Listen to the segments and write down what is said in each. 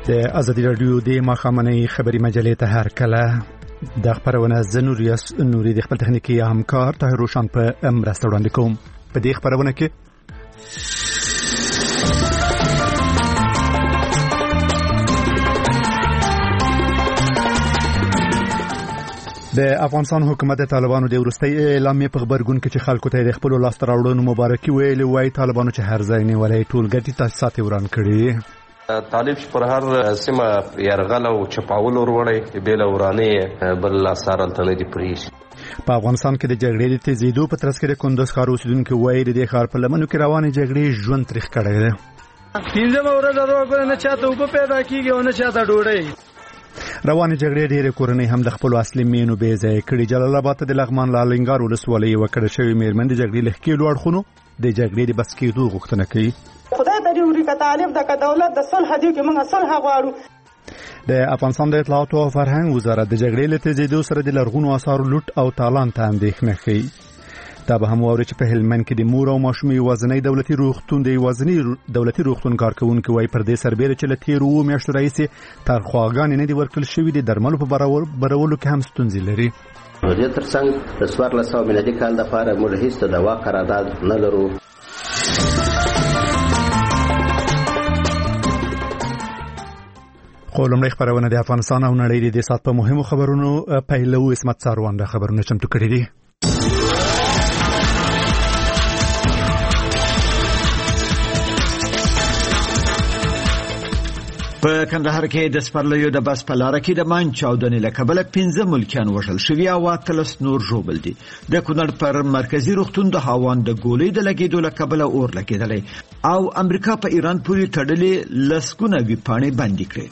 د ازادي رادیو د ماښامنۍ خبري مجلې ته هر کله د خبرونه زنوریاس نوري د خپل تخنیکی همکار طاهر روشن په مرسته وړاندې کوم. په دې خبرونه کې د افغانستان حکومت د طالبانو د وروستي اعلامیې په خبرګون کې چې خلکو ته د خپل لاسته راوړنو مبارکي ویلي وایي طالبانو چې هر ځای نیولې ټولګټي تاسیسات وران کړي. طالب پر هر سیمه يرغل او چپاول وروړي بل ورانه بل لاسار تل دي پریش. په افغانستان کې د جګړې د تیزیدو په ترڅ کې د کندوز ښار اوسیدونکو وایي د ښار په لمنو کې روانې جګړې ژوند تریخ کړی دی. پنځمه ورځ راغله نه چاته وب پیدا کیږي او نه چاته ډوډۍ. روانې جګړې ډېرې کورنۍ هم د خپل اصلي مینو بې ځای کړي. جلال آباد ته د لغمان لالینګار ولسوالۍ وکړه شوی میرمن د جګړې له ښکېلو اړخونو د جګړې د بس کېدو غوښتنه کوي. خدای ته دې ورې طالب د دولت د صلح دی کې موږ صلح غواړو. د افغانستان د اطلاعات او فرهنګ وزارت د جګړې له تیزیدو سره د لرغونو آثارو لوټ او تالان ته اندېښنه ښيي. دا به هم واوري چې په هلمند کې د مور او ماشومې یوازینی دولتي روغتون د یوازینی دولتي روغتون کارکونکو وایي پر دې سربېره چې له تېرو اووه میاشتو راهیسې تنخواګانې نه دي ورکړل شوي، د درملو په برولو کې هم ستونزې لري. دې ترڅنګ د 1400 میلادي کال لپاره موږ هیڅ دوا قرارداد نه لرو. خو لومړی خبرونه د افغانستان او نړۍ د سات په مهمو خبرونو پیلو. اسمت ساروان د خبرونه چمتو کړي دي. په کندهار کې د سپرلیو د بس په لاره کې د مان چاودنې له کبله 15 ملکیان وژل شوي او 13 نور ژوبل دي. د کونړ پر مرکزي روغتون د هاوان د ګولۍ د لګېدو له کبله اور لګېدلی او امریکا په ایران پورې تړلې لسګونه ویبپاڼې بندي کړې.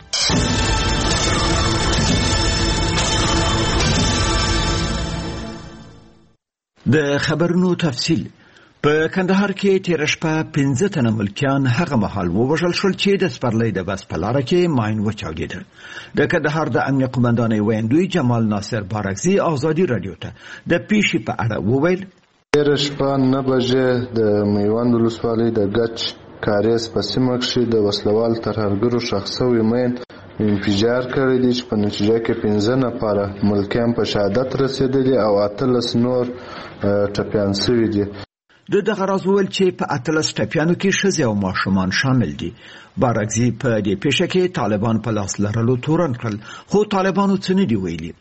د خبرونو تفصیل. په کندهار کې تیر شپه 15 تنه ملکیان هغه مهال ووژل شول چې د سپرلی د بس په لاره کې ماین وچاودېده. د کندهار د امنیه قومندانۍ ویاندوی جمال ناصر بارکزي ازادي رادیو ته د پیښې په اړه وویل. تیر شپه 9 بجې د میوند ولسوالۍ د ګچ کاریز په سیمه کې د وسلوال ترهګرو شخصي ماین انفجار کړی دی چې په نتیجه کې 15 نفر ملکیان په شهادت رسیدلي او 13 نور ټپیان شوي دي. د دغه راز ویل چې په 13 ټپیانو کې ښځې او ماشومان شامل دي. بارکزي په دې پیښه کې طالبان په لاس لرلو تورن کړل، خو طالبانو څه نه دي ویلي.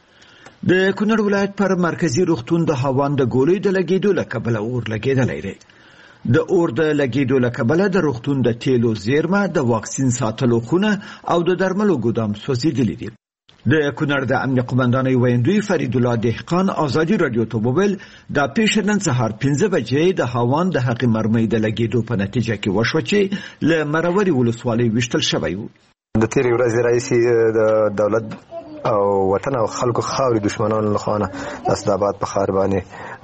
د کونړ ولایت پر مرکزي روغتون د هاوان د ګولۍ د لګېدو له کبله اور لګېدلی دی. د اور د لګېدو له کبله د روغتون د تیلو زیرمه، د واکسین ساتلو خونه او د درملو ګودام سوځېدلي دي. د کونړ د امنیه قومندانۍ ویاندوی فرید الله دهقان ازادي رادیو ته وویل دا پیښه نن سهار 5 بجې د هاوان د حقي مرمۍ د لګېدو په نتیجه کې وشوه چې له مروري ولسوالۍ ویشتل شوی و. د تیرې ورځې راهیسې د دولت او وطن او خلکو خاورې دشمنانو له خوا د اسداباد په ښار باندې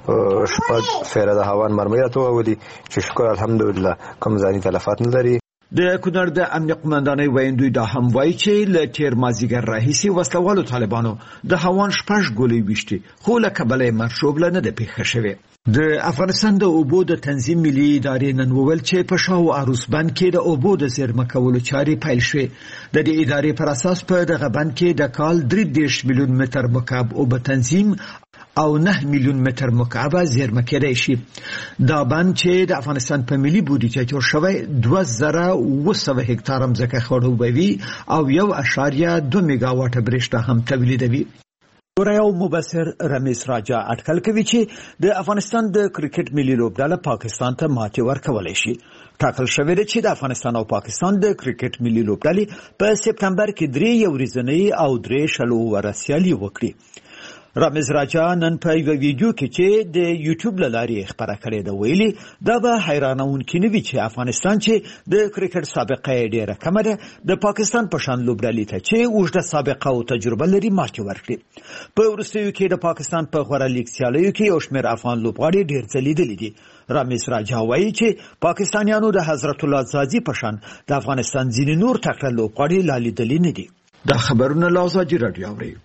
شپږ فیره د هاوان مرمۍ راته وولي چې شکر الحمدلله کوم ځاني تلفات نه لري. د کونړ د امنیه قومندانۍ ویاندوی دا هم وایي چې له تیر مازدیګر راهیسې وسلوالو طالبانو د هاوان 6 ګولۍ ویشتې، خو له کبله یې مرګ ژوبله نه ده پیښه شوې. د افغانستان د اوبو د تنظیم ملي ادارې نن وویل چې په شاو عروس بند کې د اوبو د زیرمه کولو چارې پیل شوې. د دې ادارې پر اساس په دغه بند کې د کال 3 میلیون متر مکعب اوبه تنظیم او 9 میلیون متر مکعب زیرمه کېدای شي. دا بند چې د افغانستان په ملي بودیجه جوړ شوی 2200 هکتار ځمکه خړوبوي او 1.2 میگاواټ برېښنا هم تولیدوي. یو مبصر رمیز راجا اټکل کوي چې د افغانستان د کرکټ ملي لوبډله پاکستان ته ماتې ورکولی شي. ټاکل شوی دی چې د افغانستان او پاکستان د کرکټ ملي لوبډلې په سپتمبر کې 3 ورځنۍ او 3 شلو ور سیالي وکړي. رمیز راجا نن په یو ویډیو کې چې د یوټیوب له لارې خبره کړې ده ویلي دا به حیرانونکي نه وي چې افغانستان چې د کرکټ سابقه یې ډېره کمه ده د پاکستان په شان لوبډلې ته چې اوږده سابقه او تجربه لري ماتې ورکړي. په وروستیو کې د پاکستان په غوره لیګ سیالیو کې یو شمېر افغان لوبغاړي ډېر ځلیدلي دي. رمیز راجا وایي چې پاکستانیانو د حضرت الله زازي په شان د افغانستان ځینې نور تکړه لوبغاړي لا لیدلي نه دي. دا خبرونه له ازادي راډیو اوري.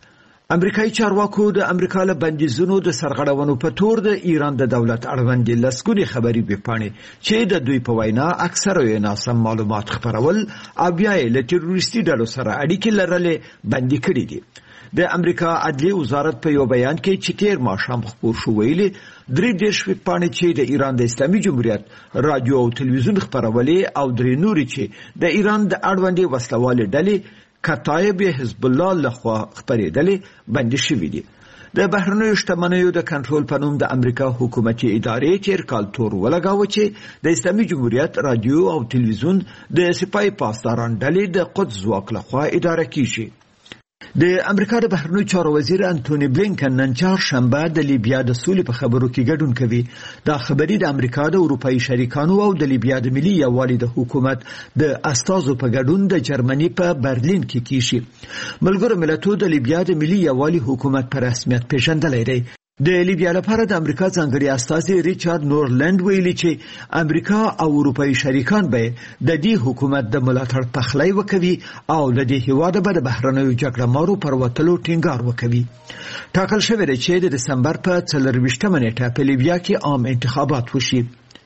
امریکایي چارواکو د امریکا له بندیزونو د سرغړونو په تور د ایران د دولت اړوند لسګونې خبري ویبپاڼې چې د دوی په وینا اکثره یې ناسم معلومات خپرول او بیا یې له تروریستي ډلو سره اړیکې لرلې بندي کړي دي. د امریکا عدلیه وزارت په یو بیان کې چې تیر ماښام خپور شو ویلي 33 ویبپاڼې چې د ایران د اسلامي جمهوریت رادیو او تلویزیون خپرولې او 3 نورې چې د ایران د اړوندې وسلوالې ډلې کتایب حزب الله لخوا خپرېدلې بندي شوي دي. د بهرنیو شتمنیو د کنټرول په نوم د امریکا حکومتي ادارې تیر کال تور ولګاوه چې د اسلامي جمهوریت رادیو او تلویزیون د سپای پاسداران ډلې د قدس ځواک لخوا اداره کیږي. د امریکا د بهرنیو چارو وزیر انټونی بلینکن نن چهارشنبه د لیبیا د سولې په خبرو کې ګډون کوي. دا خبري د امریکا د اروپایي شریکانو او د لیبیا د ملي یووالي د حکومت د استازو په ګډون د جرمني په برلین کې کیږي. ملګرو ملتونو د لیبیا د ملي یووالي حکومت په رسمیت پیژندلی دی. د لیبیا لپاره د امریکا ځانګړي استازي ریچارډ نورلند ویلي چې امریکا او اروپایي شریکان به د دې حکومت د ملاتړ پخلی وکوي او له دې هیواده به د بهرنیو جګړه مارو پر وتلو ټینګار وکوي. ټاکل شوی دی چې د دسمبر په 24مه نیټه په لیبیا کې عام انتخابات وشي.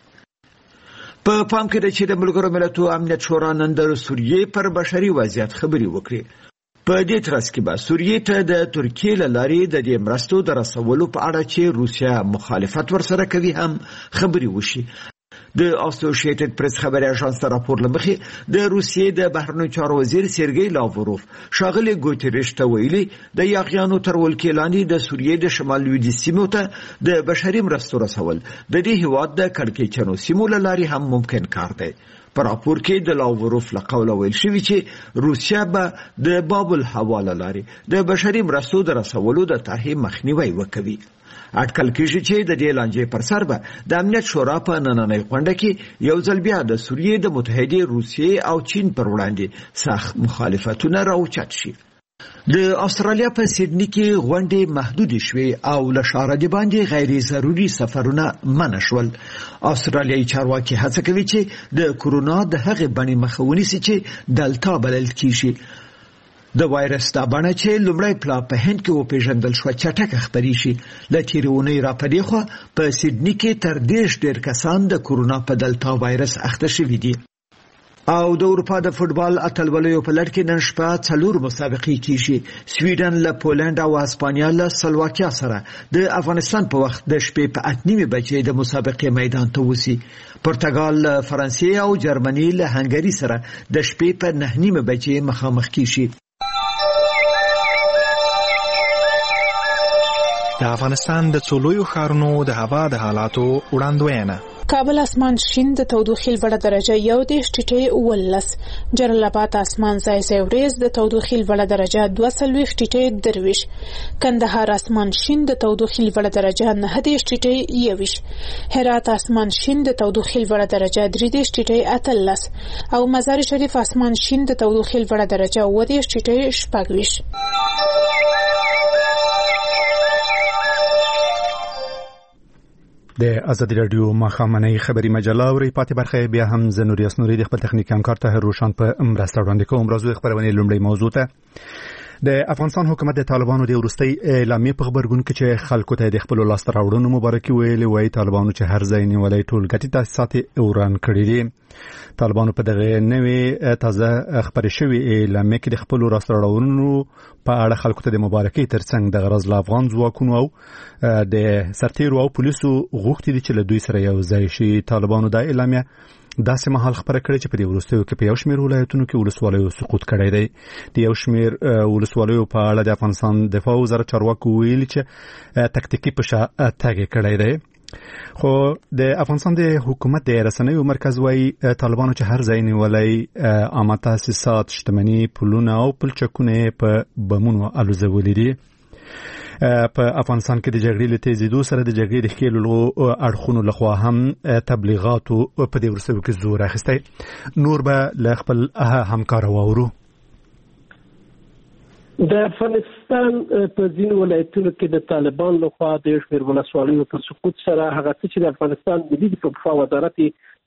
په پام کې ده چې د ملګرو ملتونو امنیت شورا نن د سوریې پر بشري وضعیت خبري وکړي. په دې ترڅ کې به سوریې ته د ترکیې له لارې د دې مرستو د رسولو په اړه چې روسیا مخالفت ورسره کوي هم خبري وشي. د اسوسییټډ پریس خبري اژانس راپور لمخې د روسیې د بهرنیو چارو وزیر سرګی لاوروف شاغلي ګوتریش ته ویلي د یاغیانو تر ولکې لاندې د سوریې د شمال لویدیځ سیمو ته د بشري مرستو رسول د دې هیواد د کړکېچنو سیمو له لارې هم ممکن کار دی. په راپور کې د لاوروف له قوله ویل شوی چې روسیا به د باب الحواله لارې د بشري مرستو د رسولو د طرحې مخنیوي وکوي. اټکل کېږي چې د دې لانجې پر سر به د امنیت شورا په نننۍ غونډه کې یو ځل بیا د سوریې د متحدې روسیې او چین پر وړاندې سخت مخالفتونه راوچت شي. د استرالیا په سیدنی کې غونډې محدودې شوې او له ښاره د باندې غیر ضروري سفرونه منع شول. استرالیایي چارواکي هڅه کوي چې د کورونا د هغې بڼې مخه ونیسي چې دلتا بلل کیږي. د وایرس دا بڼه چې لومړی پلا په هند کې وپېژندل شوه چټکه خپرې شي. له تېرې اونۍ را په دې خوا په سیدني کې تر 30 ډېر کسان د کورونا په دلتا وایرس اخته شوي دي. او د اروپا د فوټبال اتلولیو په لړ کې نن شپه 4 مسابقې کیږي. سویډن له پولند او اسپانیا له سلواکیا سره د افغانستان په وخت د شپې په 8:30 بجې د مسابقې میدان ته وځي. پرتګال له فرانسې او جرمني له هنګري سره د شپې په 9:30 بجې مخامخ کیږي. د افغانستان د څلورو ښارونو د هوا د حالاتو وړاندوینه. کابل اسمان شین د تودوخې لوړه درجه 11 ټیټې 19. جلال آباد اسمان ځای ځای وریځ د تودوخې لوړه درجه 22 ټیټې 23. کندهار اسمان شین د تودوخې لوړه درجه 9 ټیټې 21. هرات اسمان شین د تودوخې لوړه درجه 3 ټیټې 18 او مزار شریف اسمان شین د تودوخې لوړه درجه 20 ټیټې 24. د ازادي رادیو مخامنۍ خبري مجله او پاتې برخه بیا هم زنوري اسنوري د خپل تخنیک همکار طاهر روشان په مرسته وړاندې کوم. راځو خبرونه لومړی موضوع ته. د افغانستان حکومت د طالبانو د ورستۍ اعلامیې په خبرګون کې چې خلکو ته د خپل لاسته راوړنو مبارکي ویلې وایي طالبانو چې هر ځای نیولې ټول ګټې تاسیسات اوران کړې دي. طالبانو په دغه نوې تازه خبرې شوې اعلامیې کې د خپل لاسته راوړنو په اړه خلکو ته د مبارکي ترڅنګ د غرض له افغان ځواکونو او د سرتیرو او پولیسو غوښتي دي چې له دوی سره یو ځای شي. طالبانو دا اعلامیه داسې مهال خبره کړې چې په دې وروستیو کې په یو شمېر ولایتونو کې ولسوالیو سقوط کړی دی. د یو شمېر ولسوالیو په اړه د افغانستان دفاع وزارت چارواکو ویلي چې تکتیکي په شا تګ کړی دی. خو د افغانستان د حکومت د رسنیو مرکز وايي طالبانو چې هر ځای نیولای عامه تاسیسات شتمني پلونه او پلچکونه په بمونو الوزولې دي. په افغانستان کې د جګړې له تیزیدو سره د جګړې د ښکېلو اړخونو لخوا هم تبلیغاتو په دې ورسېو کې زور اخیستی. نور به له خپل همکاره واورو. د افغانستان په ځینو ولایتونو کې د طالبان لخوا د شمېر ولسوالیو په سقوط سره هغه څه چې د افغانستان ملي دفاع وزارت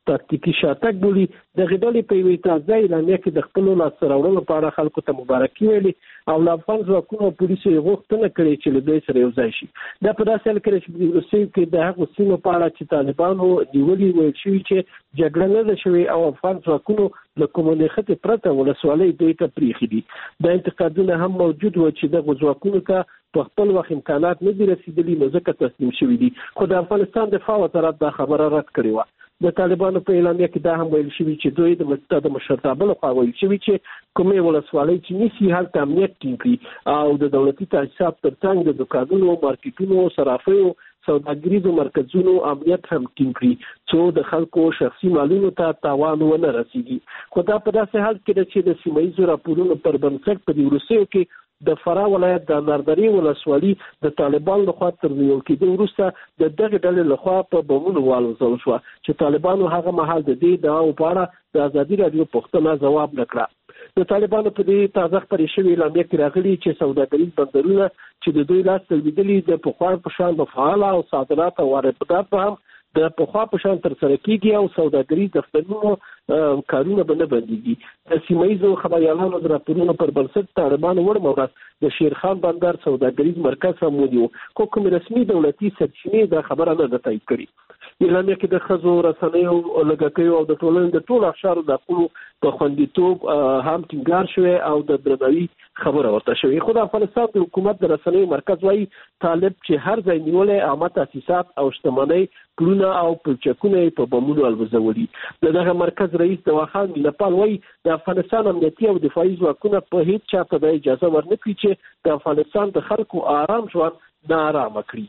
تاکتیکي شاتګ بولي. دغه ډلې په یوې تازه اعلامیه کې د خپلو لاسته راوړنو په اړه خلکو ته مبارکي ویلي او له افغان ځواکونو او پولیسو یې غوښتنه کړې چې له دوی سره یو ځای شي. دا په داسې حال کې چې په روسیې کې د هغو سیمو په اړه چې طالبانو نیولي ویل شوي چې جګړه نه ده شوې او افغان ځواکونو له کومې نښتې پرته ولسوالۍ دوی ته پرېښي دي. دا انتقادونه هم موجود و چې دغو ځواکونو ته په خپل وخت امکانات نه دي رسیدلي نو ځکه تسلیم شوي دي. خو د افغانستان دفاع وزارت دا خبره رد کړې وه. د طالبانو په اعلامیه کې دا هم ویل شوي چې دوی د مشرتابه لخوا ویل شوي چې کومې ولسوالۍ چې نیسي هلته امنیت ټینګ کړي او د دولتي تاسیسات ترڅنګ د دوکانونو، مارکیټونو، صرافیو، سوداګریزو مرکزونو امنیت هم ټینګ کړي څو د خلکو شخصي مالونو ته تاوان ونه رسیږي. خو دا په داسې حال کې ده چې د سیمه ییزو راپورونو پر بنسټ په دې وروستیو کې د فراه ولایت د ناردرې ولسوالي د طالبانو لخوا تر نیول کېدو وروسته د دغې ډلې لخوا په بمونو والوځول شوه چې طالبانو هغه مهال د دې دعاو په اړه د ازادي راډیو پوښتنه ځواب نه کړه. د طالبانو په دې تازه خپرې شوې اعلامیه کې راغلي چې سوداګریز بندرونه چې د دوی لاس ته لوېدلي د پخوا په شان به فعاله او صادرات او واردات به هم د پخوا په شان ترسره کېږي او سوداګریز دفترونو کارونه به نه بندېږي. د سیمه ییزو خبریالانو د راپورونو پر بنسټ طالبانو وړمه ورځ د شیرخان بندر سوداګریز مرکز هم ونیو خو کوم رسمي دولتي سرچینې دا خبره نه ده تایید کړې. اعلامیه کې د ښځو، رسنیو، لږکیو او د ټولنې د ټولو اقشارو د حقونو په خوندیتوب هم ټینګار شوی او د درناوي خبره ورته شوې. خو د افغانستان د حکومت د رسنیو مرکز وايي طالب چې هر ځای نیولی عامه تاسیسات او شتمنۍ، پلونه او پلچکونه یې په بمونو الوځولي. د دغه مرکز رئیس دواخان مینهپال وايي د افغانستان امنیتي او دفاعي ځواکونه په هیڅ چا ته دا اجازه ورنکړي چې د افغانستان د خلکو آرام ژوند ناارامه کړي.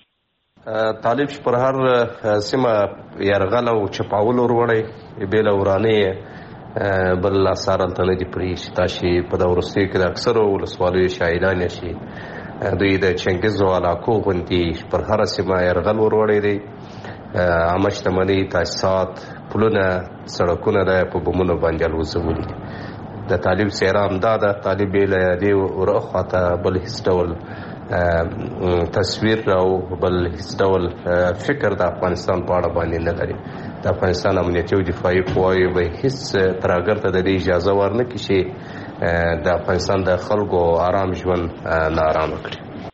طالب چې پر هر سیمه یرغل او چپاول وروړی بې له ورانې بل اثار هلته نه دي پرېښي. تاسې په دا وروستیو کې د اکثرو ولسوالیو شاهدان یاستئ. دوی د چنګیزو علاقو غوندې پر هره سیمه یرغل وروړی دی. عامه شتمنۍ، تاسیسات، پلونه، سړکونه د په بمونو باندې الوځولي. د طالب څېره همدا ده. طالب یې له دې ورخواته بل هېڅ ډول تصویر او بل هیڅ ډول فکر د افغانستان په اړه باندې نه لري. د افغانستان امنیتي او دفاعي قواوې به هیڅ ترهګر ته د دې اجازه ورنکړي چې د افغانستان د خلکو آرام ژوند ناارامه کړي.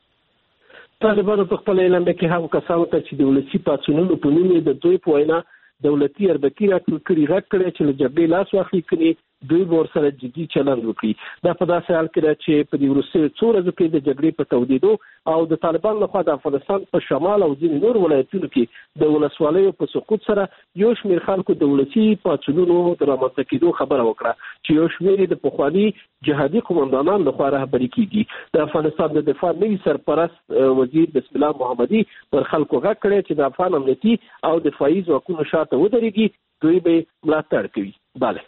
طالبانو په خپل اعلامیه کې هغو کسانو ته چې د ولسي پاڅونونو په نوم یې د دوی په وینا دولتي اربکي راټول کړي غږ کړی چې له جګړې لاس واخلي کړي دوی به ورسره جدي چلند وکړي. دا په داسې حال کې ده چې په دې وروستیو څو ورځو کې د جګړې په تودېدو او د طالبانو لخوا د افغانستان په شمال او ځینې نور ولایتونو کې د ولسوالیو په سقوط سره یو شمېر خلکو د ولسي پاڅونونو د رامنځته کېدو خبره وکړه چې یو شمېر یې د پخواني جهادي قومندانانو لخوا رهبري کېږي. د افغانستان د دفاع نوي سرپرست وزیر بسم الله محمدي پر خلکو غږ کړی چې د افغان امنیتي او دفاعي ځواکونو شاته ودرېږي، دوی به ملاتړ کوي. بله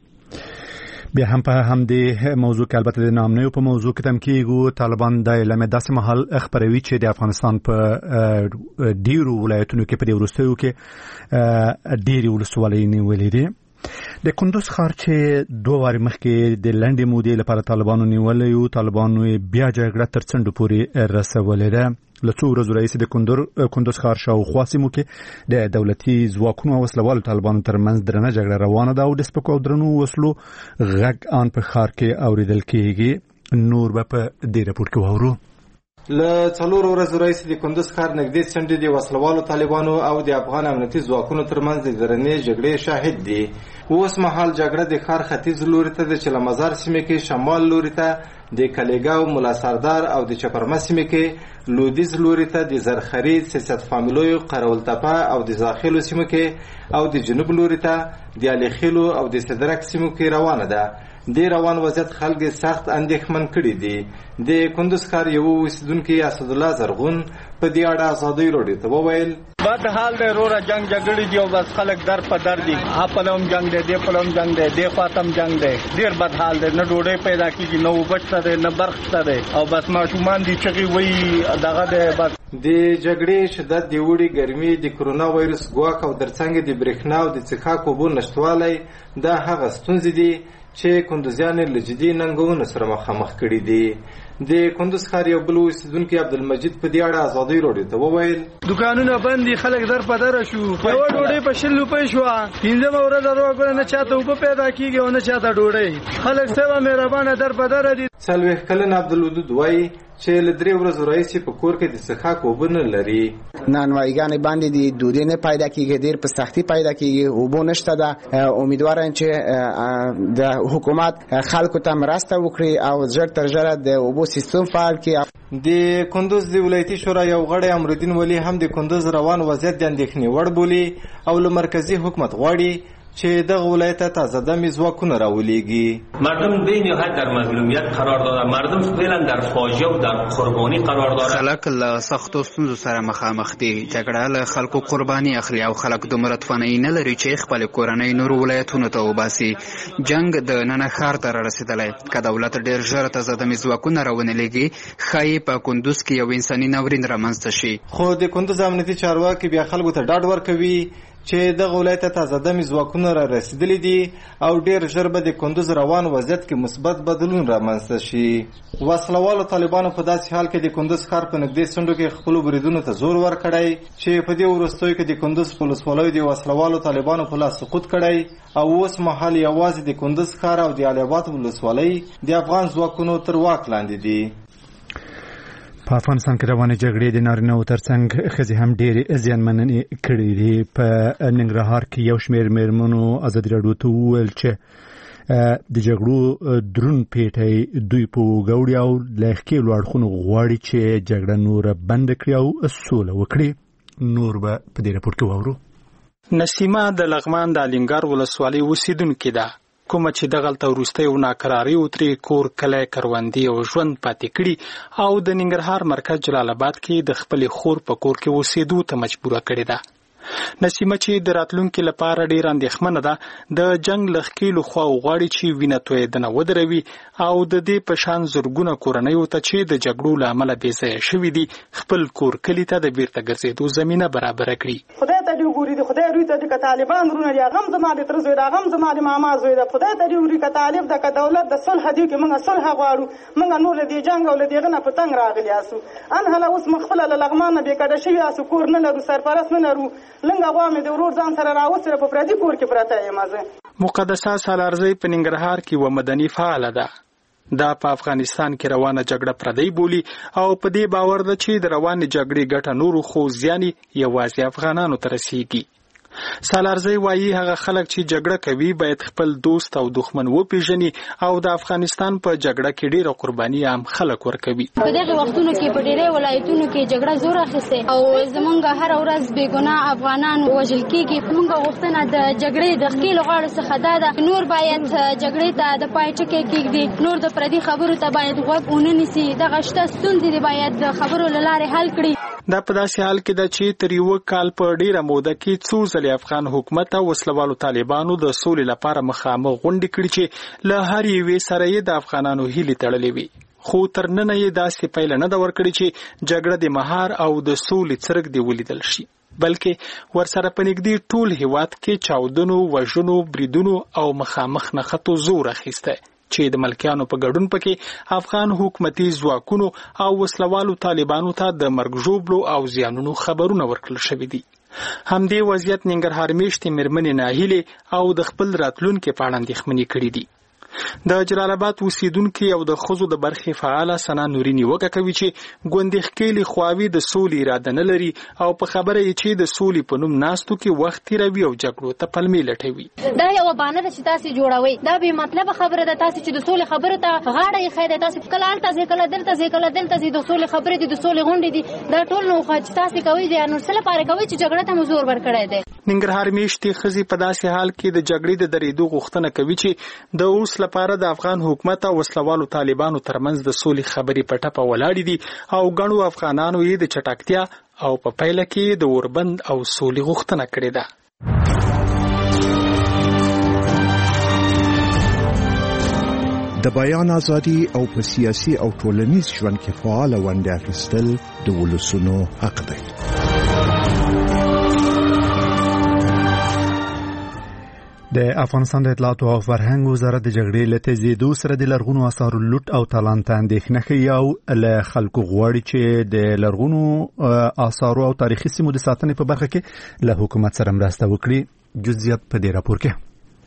بیا هم په همدې موضوع کې البته د نامنیو په موضوع کې تم کېږو. طالبان د اعلامیه داسې مهال خپروي چې د افغانستان په ډیرو ولایتونو کې په دې وروستیو کې ډېرې ولسوالۍ نیولې دي. د کندوز ښار چې 2 وارې مخکې د لنډې مودې لپاره طالبانو نیولی و، طالبانو بیا جګړه تر څنډو پورې رسولې ده. له څو ورځو راهیسې د کندوز ښار شاوخوا سیمو کې د دولتي ځواکونو او وسلوالو طالبانو ترمنځ درنه جګړه روانه ده او د سپکو او درنو وسلو غږ آن په ښار کې اورېدل کېږي. نور به په دې راپور کې واورو. له 4 ورځو راهیسې د کندوز ښار نږدې څنډې د وسلوالو طالبانو او د افغان امنیتي ځواکونو ترمنځ د درنې جګړې شاهد دي. اوس مهال جګړه د ښار ختیځ لوري ته د چلمزار سیمې کې، شمال لوري ته د کلیګاو، مولا سردار او د چپرمه سیمې کې، لودیز لوري ته د زرخري، سیاست فامیلوی، قرولتپه او د زاخیلو سیمو کې او د جنوب لوري ته د الیخیلو او د صدرک سیمو کې روانه ده. د روان وضعیت خلک سخت اندېښمن کړي دي. د کندوز ښار یو اوسیدونکي اسدالله زرغون په دې اړه ازادۍ راډیو ته وویل بد حال دی روره، جنگ جګړې دي او بس خلک در په در دي. اپلوم جنگ دی، دې پلوم جنگ دی، دې خاطم جنگ دی. ډیر بد حال دی. نه ډوډۍ پیدا کیږي، نه اوبه شته دی، نه برق شته دی او بس ماشومان دي چغې وایي دغه دی. بس د جګړې شدت، د وړي ګرمي، د کرونا وایرس ګواښ او ترڅنګ د برېښنا او د څښاک اوبو نشتوالی دا هغه ستونزې دي چې کندوزیان له جدي ننګونو سره مخامخ کړي دي. د کندوز ښار یو بل اوسیدونکي عبدالمجید په دې اړه ازادۍ راډیو ته وویل دکانونه بند دي، خلک در په در شو، یوه ډوډۍ په 100 روپۍ شوه، پنځمه ورځ راغله نه چاته اوبه پیدا کېږي او نه چاته ډوډۍ. خلک سوه مهربانه در په در دي. 40 کلن عبدالودود وایي چې له 3 ورځو راهیسې په کور کې د څښاک اوبه نه لري. نانواییګانې باندې دي، ډوډۍ نه پیدا کېږي، ډېر په سختي پیدا کېږي، اوبه نشته ده. امیدوارم چې د حکومت خلکو ته مرسته وکړي او ژر تر ژره د اوبو سیستم فعال کړي. د کندوز د ولایتي شورا یو غړی امرالدین ولی هم د کندوز روان وضعیت د اندېښنې وړ بولي او له مرکزی حکومت غواړي چې دغه ولایت ته تازه دمي ځواکونه راولېږي. مردم به نهایت در مظلومیت قرار دارند، مردم فعلا در فاجعه و در قربانی قرار دارند. خلک له سختو ستونزو سره مخامخ دي، جګړه له خلکو قرباني اخلي او خلک دومره توانایي نه لري چې خپل کورنۍ نورو ولایتونو ته وباسي. جنگ د ننه ښار ته رسېدلی، که دولت ډېر ژر تازه دمي ځواکونه راونه لېږي ښایي په کندوز کې یو انساني ناورین رامنځته شي. خو د کندوز امنیتي چارواکي بیا خلکو ته ډاډ ورکوي چې دغه ولایت ته تازه دمي ځواکونه را رسېدلي دي او ډېر ژر به د کندوز روان وضعیت کې مثبت بدلون رامنځته شي. وسلوالو طالبانو په داسې حال کې د کندوز ښار په نږدې سندو کې خپلو بریدونو ته زور ورکړی چې په دې وروستیو کې د کندوز په ولسوالیو د وسلوالو طالبانو په لاس سقوط کړی او اوس مهال یوازې د کندوز ښار او د علي اباد ولسوالۍ د افغان ځواکونو تر واک لاندې دي. په افغانستان کې روانې جګړې د نارینه‌وو ترڅنګ ښځې هم ډېرې زیانمنې کړې دي. په ننګرهار کې یو شمېر مېرمنو ازادي راډیو ته وویل چې د جګړو درون پیټی دوی په اوږه وړي او له ښکېلو اړخونو غواړي چې جګړه نوره بنده کړي او سوله وکړي. نور به په دې راپور کې واورو. نسیمه د لغمان د الینګار ولسوالۍ اوسیدونکې ده، کومه چې دغلته وروستی او ناکراري او ترې کور کلی کروندې او ژوند پاتې کړي او د ننګرهار مرکز جلال آباد کې د خپلې خور په کور کې اوسېدو ته مجبوره کړې ده. نسیمه چې د راتلونکي لپاره ډېره اندېښمنه ده، د جنگ له ښکېلو خواو غواړي چې وینه تویېدنه ودروي او د دې په شان زرګونه کورنیو ته چې د جګړو له امله بېځایه شوي دي خپل کور کلي ته د بیرته ګرځېدو زمینه برابره کړي. خدای ته دې وګوري، د خدای روی ته دې که طالبان وروڼه دي، هغه هم زما د تره زوی ده، هغه هم زما د ماما زوی ده. خدای ته دې وګوري که طالب ده که دولت د صلح دی کې موږ صلح غواړو، موږ نور له دې جنګ او له دې غنه په تنګ راغلي یاسو. انهله اوس موږ خپله له لغمان نه بېکډه شوي یاسو، کور نه لرو، سرپرست نه لرو، لنګه غوا مې د ورور ځان سره راوستله، په پردي کور کې پرته یم زه. مقدسه سالارزۍ په ننګرهار کې یوه مدني فعاله ده. دا په افغانستان کې روانه جګړه پردی بولي او په دې باور ده چې د روانې جګړې ګټه نورو خو زیان یوازې افغانانو ته رسیږي. سالارزۍ وایي هغه خلک چې جګړه کوي باید خپل دوست او دښمن وپیژني او د افغانستان په جګړه کې ډېره قرباني عام خلک ورکوي. په دغه وختونو کې په ډېرې ولایتونو کې جګړه زور اخیسته او زمونږ هر ورځ بې ګناه افغانان وژل کېږي. موږ غوښتنه د جګړې د ښکېلو غاړو څخه دا ده نور باید جګړې ته د پای ټکی کېږدي، نور د پردي خبرو ته باید غوږ ونه نیسي، دغه شته ستونزې باید د خبرو له لارې حل کړي. دا په داسې حال کې ده چې تر یوه کال په ډېره موده کې څو ځلې افغان حکومت او وسلوالو طالبانو د سولې لپاره مخامخ غونډې کړي چې له هر یوې سره یې د افغانانو هیلې تړلې وي، خو تر ننه یې داسې پایله نه ده ورکړې چې جګړه د مهار او د سولې څرک دې ولیدل شي، بلکې ورسره په نږدې ټول هیواد کې چاودنو، وژنو، بریدونو او مخامخ نښتو زور اخیسته چې د ملکیانو په ګډون پکې افغان حکومتي ځواکونو او وسلوالو طالبانو ته د مرګ ژوبلو او زیانونو خبرونه ورکړل شوي دي. همدې وضعیت ننګرهار میشتې مېرمنې ناهیلې او د خپل راتلونکي په اړه اندېښمنې کړي دي. د جلال آباد اوسیدونکي او د ښځو د برخې فعاله ثنا نوري نیوکه کوي چې ګوندې ښکېلې خواوې د سولې اراده نه لري او په خبره یې چې د سولې په نوم ناستو کې وخت تېروي او جګړو ته پلمې لټوي. دا یوه بهانه ده چې تاسې جوړوئ، دا بې مطلبه خبره ده. تاسې چې د سولې خبرو ته غاړه ایښی دی، تاسې کله هلته ځئ، کله دلته ځئ، کله دلته ځئ، د سولې خبرې دي، د سولې غونډې دي، دا ټول نو چې تاسې کوئ دی نو څه لپاره کوئ چې جګړه ته مو زور ورکړی دی. ننګرهار میشتې ښځې په داسې حال کې د جګړې د درېدو غوښتنه کوي چې د اوس لپاره د افغان حکومت او وسلوالو طالبانو ترمنځ د سولې خبرې په ټپه ولاړې دي او ګڼو افغانانو یې د چټکتیا او په پایله کې د اوربند او سولې غوښتنه کړې ده. د بیان ازادي او په سیاسي او ټولنیز ژوند کې فعال ونډه اخیستل د ولسونو حق دی. د افغانستان د اطلاعات او فرهنګ وزارت د جګړې له تزیدو سره د لرغونو آثارو لوټ او تالان ته اندېښنه ښیي او له خلکو غواړي چې د لرغونو آثارو او تاریخي سیمو د ساتنې په برخه کې له حکومت سره مرسته وکړي. جزئیات په دې راپور کې.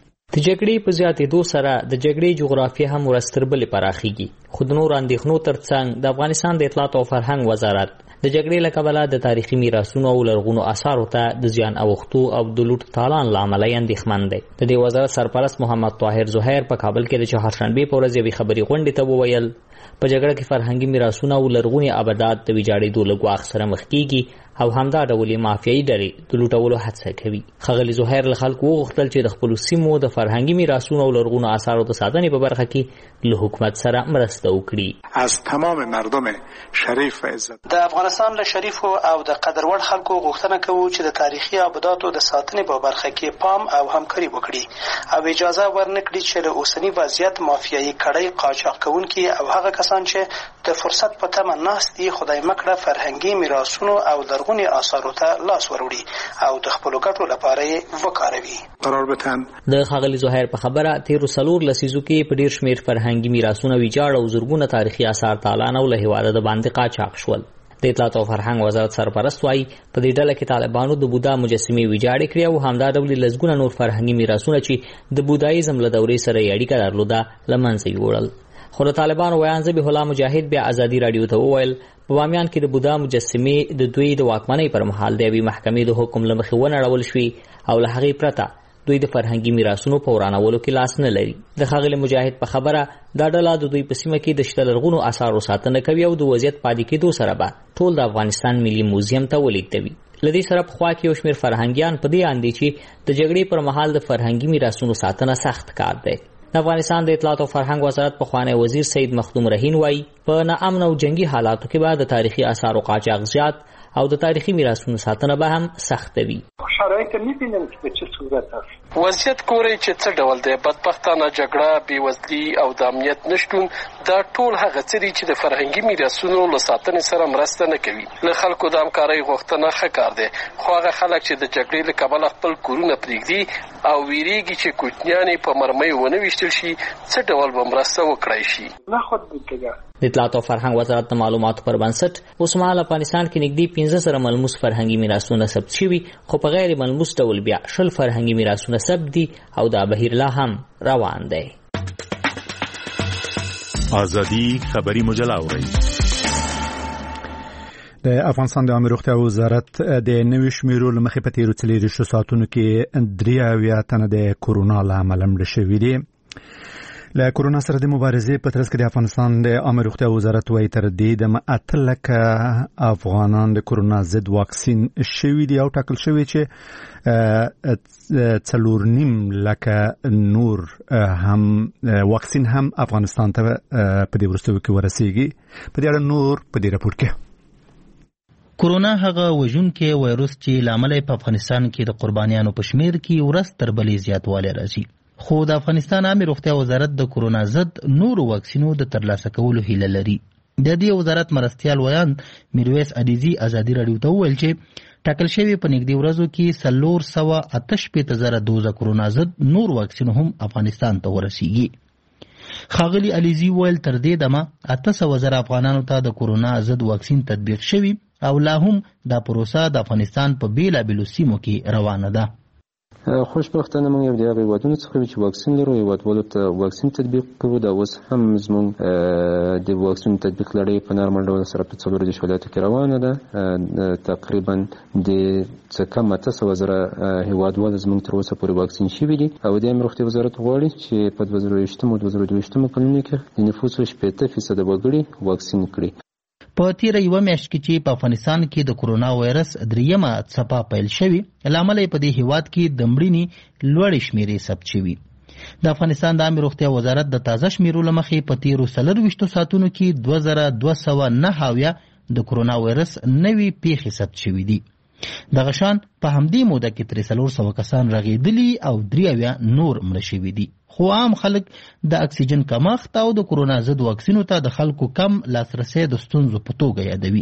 د جګړې په زیاتېدو سره د جګړې جغرافیه هم ورستربلې پراخیږي، خو د نور اندېښنو ترڅنګ د افغانستان د اطلاعات او فرهنګ وزارت د جګړې له کبله د تاریخي میراثونو او لرغونو آثارو ته د زیان اوښتو او د لوټ تالان له امله اندېښمن دی. د دې وزارت سرپرست محمد طاهر زهیر په کابل کې د چهارشنبې په ورځ یوې خبري غونډې ته وویل په جګړه کې فرهنګي میراثونه او لرغوني ابدات د ویجاړېدو له ګواښ سره مخ کیږي او همدا ډول مافیایي ډلې د لوټولو هڅه کوي. ښاغلي زهیر له خلکو وغوښتل چې د خپلو سیمو د فرهنګي میراثونو او لرغونو آثارو د ساتنې په برخه کې له حکومت سره مرسته وکړي. از تمام مردم شریف و عزت د افغانستان له شریفو او د قدرور خلکو غوښتنه کوو چې د تاریخي ابداتو د ساتنې په برخه کې پام او همکاري وکړي او اجازه ورنکړي چې له اوسني وضعیت مافیایي کړۍ قاچاق کوونکي او هغه کسان چې د فرصت په تمه ناست دي خدای مکړه فرهنګي میراثونو او لرغوني آثارو ته لاس وروړي او د خپلو ګټو لپاره یې وکاروي. قرار بتن د ښاغلي زهیر په خبره تیرو 4 لسیزو کې په ډیر شمیر فرهنګي میراثونه ویجاړ او زرګونه تاریخي آثار تالان او له هیواده د باندې قاچاق شول. د اطلاعات او فرهنګ وزارت سرپرست وايي په دې ډله کې طالبانو د بودا مجسمې ویجاړې کړې او همدا ډول لزګونه نور فرهنګي میراثونه چې د بودایزم له دورې سره اړیکه درلوده له منځه یوړل. خو د طالبانو ویان ذبیح الله مجاهد بیا ازادي رادیو ته وویل په بامیان کې د بودا مجسمې د دوی د واکمنۍ پر مهال د یوې محکمې د حکم له مخې ونړول شوې او له هغې پرته دوی د فرهنګي میراثونو په ورانولو کې لاس نه لري. د ښاغلي مجاهد په خبره دا ډله د دوی په سیمه کې د شته لرغونو آثارو ساتنه کوي او د وضعیت پاتې کېدو سره به ټول د افغانستان ملي موزیم ته ولیږدوي. له دې سره پخوا کې یو شمېر فرهنګیان په دې اند دي چې د جګړې پر مهال د فرهنګي میراثونو ساتنه سخت کار دی. د افغانستان د اطلاعات او فرهنګ وزارت پخوانی وزیر سید مخدوم رهین وایي په ناامن او جنگي حالاتو کې به د تاریخي آثارو قاچاق زیات او د تاریخي میراثونو ساتنه به هم سخت وي. شرایط می‌بینیم که به چه صورت است. وضعیت ګوري چې څه ډول دی. بدبختانه جګړه، بېوزلي او د امنیت نشتون دا ټول هغه څه دي چې د فرهنګي میراثونو له ساتنې سره مرسته نه کوي. له خلکو د همکارۍ غوښتنه ښه کار دی، خو هغه خلک چې د جګړې له کبله خپل کورونه پرېږدي او ویریږي چې کوچنیان یې په مرمیو ونه ویشتل شي، څه ډول به مرسته وکړای شي. د اطلاعات او فرهنګ وزارت د معلوماتو پر بنسټ اوس مهال افغانستان کې نږدې 15 سره ملموس فرهنګي میراثونه ثبت شوي، خو په غیر ملموس ډول بیا 20 فرهنګي میراثونه ثبت دي او دا بهیر لا هم روان دی. ازادي خبري مجله اوري. د افغانستان د عامه روغتیا وزارت د نوي شمیرو له مخې په تیرو 24 ساعتونو کې 83 تنه د کورونا له امله مړه شوي دي. له کورونا سره د مبارزې په ترڅ کې د افغانستان د عامه روغتیا وزارت وايي تر دې دمه 8 لکه افغانان د کورونا ضد واکسین شوي دي او ټاکل شوي چې 4.5 لکه نور هم واکسین هم افغانستان ته په دې وروستیو کې ورسیږي. په دې اړه نور په دې راپور کې. کورونا هغه وژونکی وایروس چې لامل په افغانستان کې د قربانیانو په شمیر کې ورځ تر بلې زیاتوالی راځي. خو د افغانستان عامه روغتیا وزارت د کورونا ضد نورو واکسینو د ترلاسه کولو هیله لري. د دې وزارت مرستیال ویان میرویس عدیزي ازادي رادیو ته وویل چې ټاکل شوی په نږدې ورځو کې 488,000 دوزه کورونا ضد نور واکسین هم افغانستان ته ورسیږي. ښاغلي علیزي ویل تر دې دمه 800,000 افغانانو ته د کورونا ضد واکسین تطبیق شوی او لا هم دا پروسه د افغانستان په بیلابیلو سیمو کې روانه ده. خوشبختانه موږ یو د هغې هیوادونو څخه چې واکسین لرو، هیوادوالو ته واکسین تطبیق کوو. دا اوس هم زموږ د واکسین تطبیق لړۍ په نارمل ډول سره په 14 ولایتو کې روانه ده. تقریبا د څه کم 800,000 هیوادوال زموږ تر اوسه پورې واکسین شوي دي او د عامه روغتیا وزارت غواړي چې په 2020 او 2022 کلونو کې د نفوسو 80% وګړي واکسین کړي. په تیره یوه میاشت کې چې په افغانستان کې د کورونا وایرس 3مه څپه پیل شوې، له امله په دې هیواد کې د مړینې لوړې شمیرې ثبت شوي. د افغانستان د عامه روغتیا وزارت د تازه شمیرو له مخې په تیرو 24 ساعتونو کې 2209 د کورونا وایرس نوې پیښې ثبت شوي دي. دغه شان په همدې موده کې 300 کسان رغېدلي او 3 نور مړه شوي دي. خو عام خلک د اکسیجن کمښت او د کورونا ضد واکسینو ته د خلکو کم لاسرسي د ستونزو په توګه یادوي.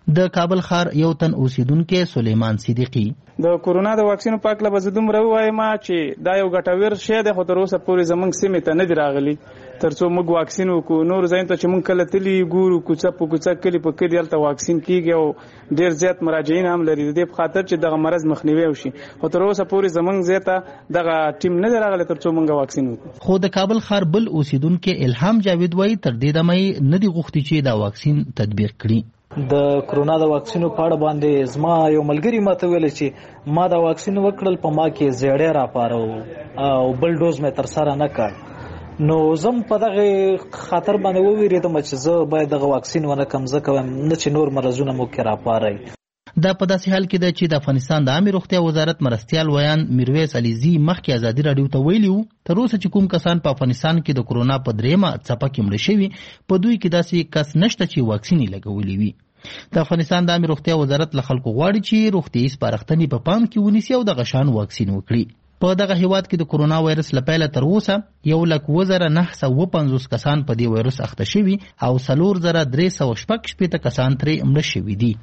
د کابل ښار یو تن اوسیدونکو سلیمان صدیقی د کورونا د واکسینو په اړه به زه دومره ووایم چې دا یو ګټور شی دی، خو تر اوسه پورې زموږ سیمې ته نه دی راغلی. تر څو موږ واکسین وکړو نور ځایونو ته چې موږ کله تللي ګورو کوڅه په کوڅه کلي په کلي هلته واکسین کیږي او ډېر زیات مراجعین هم لري د دې په خاطر چې دغه مرض مخنیوی وشي، خو تر اوسه پورې زموږ ځای ته دغه ټیم نه دی راغلی تر څو موږ واکسین وکړو. خو د کابل ښار بل اوسیدونکو الهام جاوید وایي تر دې دمه نه دی غوښتي چې دا واکسین تطبیق کړي. د کرونا د واکسینو په اړه باندې زما یو ملګری ماته ویل چې ما دا واکسین وکړل په ما کې زیړی راپاره او بل ډوز مې تر سره نه کړ، نو زم په دغه خاطر باندې وویریدم چې زه باید دغه واکسین ونه کم ځکه نه چې نور مرضونه مو کې راپاره. دا په داسې حال کې ده چې د افغانستان د عامه روغتیا وزارت مرستیال ویان میرویس علیزي مخکې ازادي راډیو ته ویلي وو تر اوسه چې کوم کسان په افغانستان کې د کرونا په دریمه څپه کې مړه شوي په دوی کې داسې کس نشته چې واکسین یې لګولی وي. د افغانستان د عامه روغتیا وزارت له خلکو غواړي چې روغتیايي سپارښتنې په پام کې ونیسي او دغه شان واکسین وکړي. په دغه هیواد کې د کرونا وایرس له پیله تر اوسه 1,0950 کسان په دې وایرس اخته شوي او 4,316 کسان ترې مړه شوي دي.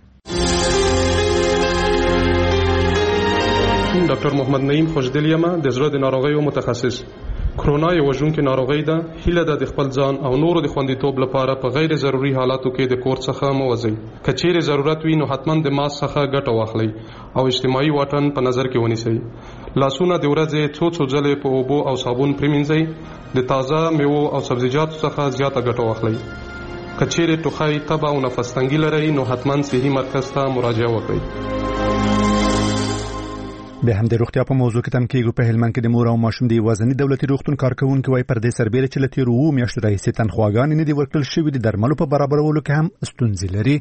ډاکټر محمد نعیم خوشدل یم د زړه د ناروغیو متخصص. کرونا یو وژونکې ناروغي ده. هیله ده د خپل ځان او نورو د خوندیتوب لپاره په غیر ضروري حالاتو کې د کور څخه مه وځئ. که چیرې ضرورت وي نو حتما د ماسک څخه ګټه واخلئ او اجتماعي واټن په نظر کې ونیسئ. لاسونه د ورځې څو ځلې په اوبو او صابون پریمنځئ. د تازه میوو او سبزیجاتو څخه زیاته ګټه واخلئ. که چیرې ټوخی، تبه او نفس تنګي لرئ نو حتما صحي مرکز ته مراجعه وکړئ. به هم د روغتیا په موضوع کې تم کېږو. په هلمند کې د مور او ماشوم د یوازیني دولتي روغتون کارکونکو وایي پر دې سربېره چې له تېرو 2 میاشتو راهیسې تنخواګانې نه دي ورکړل شوي، د درملو په برابرولو کې هم ستونزې لري.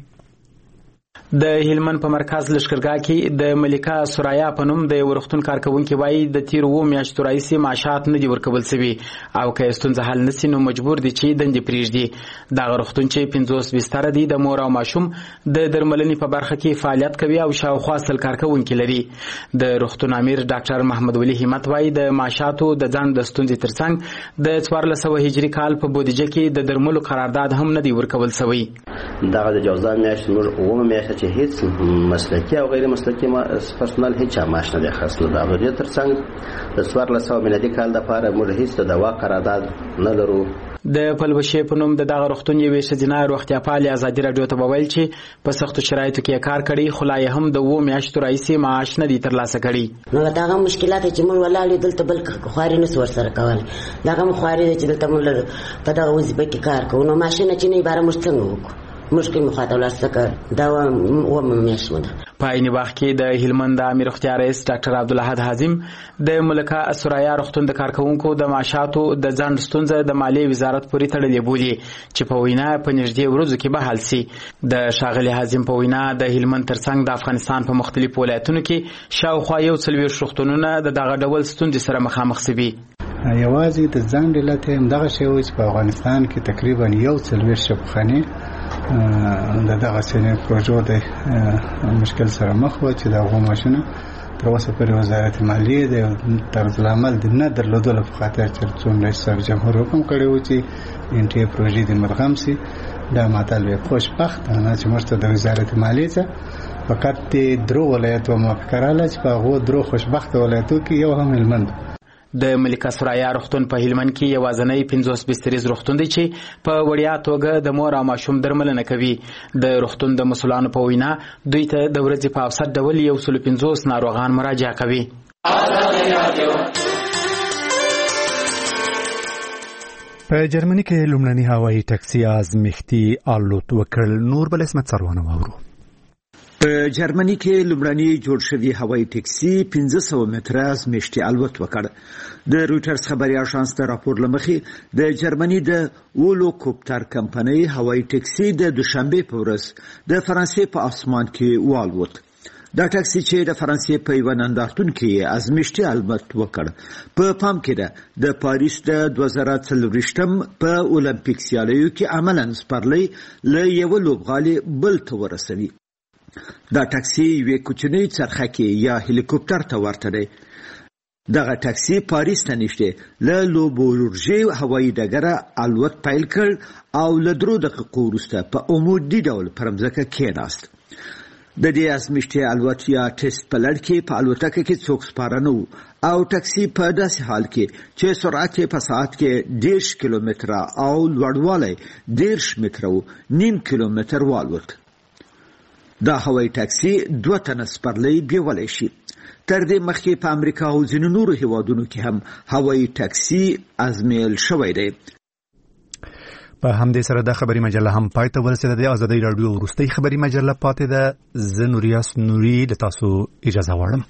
د هلمند په مرکز لشکرګاه کې د ملکه سرایا په نوم د روغتون کارکونکو وایي د تیرو 2 میاشتو راهیسې معاشات نه دي ورکول شوي او که ستونزه حل نشي نو مجبور دي چې دندې پرېږدي. دغه روغتون چې 50 بستر دي د مور او ماشوم د درملنې په برخه کې فعالیت کوي او شاوخوا 100 کارکونکو لري. د روغتون امیر ډاکټر محمد ولی همت وایي د معاشاتو د ځان د ستونزې ترڅنګ د 1400 هجري کال په بودیجه کې د درملو قرارداد هم نه دی ورکول شوی. دغه د جوزا میاشت موږ 2 میاشت چې هیڅ مسلکي او غیر مسلکي پرسونل هیڅ معاش نه دی خاصه د هغه ترڅنګ د 1400 میلادي کال لپاره موږ هیڅ د دوا قرارداد نه لرو. د پلوشې په نوم د دغه روغتون یوې ښځینه روغتیاپالې ازادي راډیو ته وویل چې په سختو شرایطو کې کار کړی خو لا یې هم د 2 میاشتو راهیسې معاش نه دی ترلاسه کړی. نو دغه مشکلات چې موږ ولاړ دلته بل خواري نه ورسره کول دغه خواري چې دلته موږ په دغه وظیفه کې کار کوو نو ماشین چې نه بار موږ څنګه وکړو مشکل مخاطب لاسته دا و میاشمه. په عین وخت کې د هلمند د عامه روغتیا رئیس ډاکټر عبدالاحد حازم د ملکه سرایا روغتون د کارکونکو د معاشاتو د ځان ستونزه د مالیې وزارت پورې تړلې بولي چې په وینا په نږدې ورځو کې به حل شي. د شاغلي حازم په وینا د هلمند ترڅنګ د افغانستان په مختلفو ولایتونو کې شاوخوا 140 روغتونونه د دغه ډول ستونزې سره مخامخ شوي. یوازې د ځان دلته هم دغه شی و چې په افغانستان کې تقریبا 140 شفاخانې دغه سینې پروژو د مشکل سره مخ و چې دغه ماشونه تر اوسه پورې وزارت مالیې د طرز العمل د نه درلودلو په خاطر چې څومره رئیس جمهور حکم کړی و چې انټي پروژې د مدغم سي دا ماته خوشبختانه چې موږ ته د وزارت مالیې څخه فقط درو ولایتو موافقه چې په هغو درو خوشبخت ولایتو کې یو هم هلمند. د ملکه سرایا روغتون په هلمند کې یوازینی 50 بستریز روغتون دی چې په وړیا توګه د مور او ماشوم درملنه کوي. د روغتون د مسؤلانو په وینا دوی ته د ورځې په اوسط ډول 150 ناروغان مراجعه کوي. په جرمني کې لومړنی هوایي ټکسي ازمایښتي الوت وکړ. نور بل اسمت سروانه واورو. په جرمني کې لومړنی جوړ شوی هوایي ټکسي 1500 متره ازمایښتي الوت وکړ. د رويټرز خبري اژانس د راپور لمخې د جرمني د وولو کوپټر کمپنۍ هوایي ټکسي د دوشنبه په ورځ د فرانسې په اسمان کې والوت. دا ټکسي چې د فرانسې په یو نندارتون کې ازمایښتي الوت وکړ په پام کې ده د پاریس د 2024 په اولمپیک سیالیو کې عملاً سپرلی له یو لوبغالي بل ته ورسوي. دا ټکسي یو کوچنی څرخکه یا هلیکوپټر ته ورته دی. دغه ټکسي پاریس ته نږدې له لوبورژي هوایي ډګره الوت پیل کړ او له 3 دقیقو وروسته په عمودي ډول پر مځکه کېناست. د دې ازمیښتي الوت یا ټیسټ په لړ کې په الوتکه کې څوک سپاره نه وو او ټکسي په داسې حال کې چې سرعت په ساعت کې 10 کیلومتر او لوړوالی 10 متره و 9 کیلومتر والوت. دا هوایي ټکسي 2 تنه سپرلی بیولی شي. تر دې مخکې په امریکا او ځینو نورو هیوادونو کې هم هوایي ټکسي ازمیل شوی دی. په همدې سره د خبري مجله هم پای ته ورسېده. د ازادي راډیو وروستۍ خبري مجله پاتې ده. زه نوریاس نوري د تاسو اجازه غواړم.